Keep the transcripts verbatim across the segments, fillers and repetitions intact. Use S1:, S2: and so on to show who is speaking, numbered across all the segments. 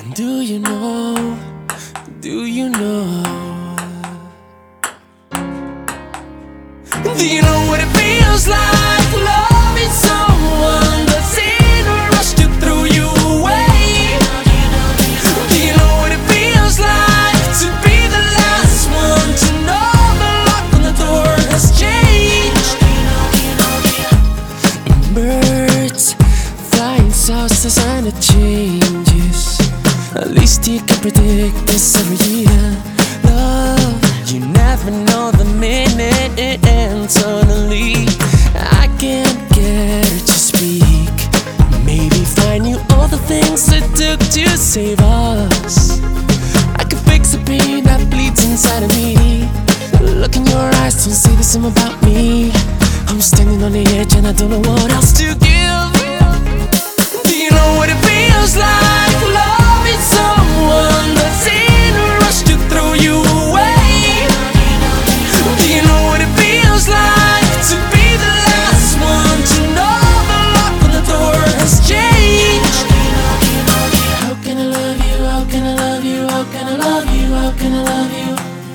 S1: Do you know, do you know, do you know what it feels like loving someone that's in a rush to throw you away? Do you know what it feels like to be the last one to know the lock on the door has changed? Birds flying south, the sign of changes. At least you can predict this every year. Love, you never know the minute, and suddenly I can't get her to speak. Maybe find you all the things it took to save us. I could fix the pain that bleeds inside of me. Look in your eyes, don't say the same about me. I'm standing on the edge and I don't know what else to give. Do you know what it feels like loving someone that's in a rush to throw you away? Do you know what it feels like to be the last one to know the lock on the door has changed? How can I love you, how can I love you, how can I love you, how can I love you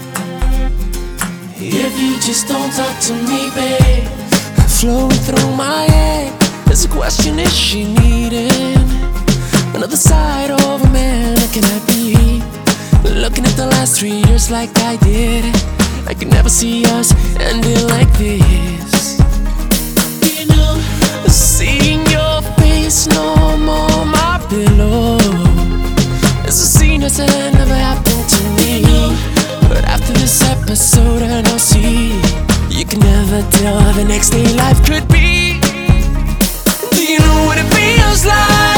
S1: if you just don't talk to me, babe? Flowing through my head, there's a question, is she needing another side of a man? Or can I be looking at the last three years like I did? I can never see us ending like this. You know, seeing your face no more my pillow. It's a scene that never happened to me. But after this episode I know, see, you can never tell how the next day life could be. Do you know what it feels like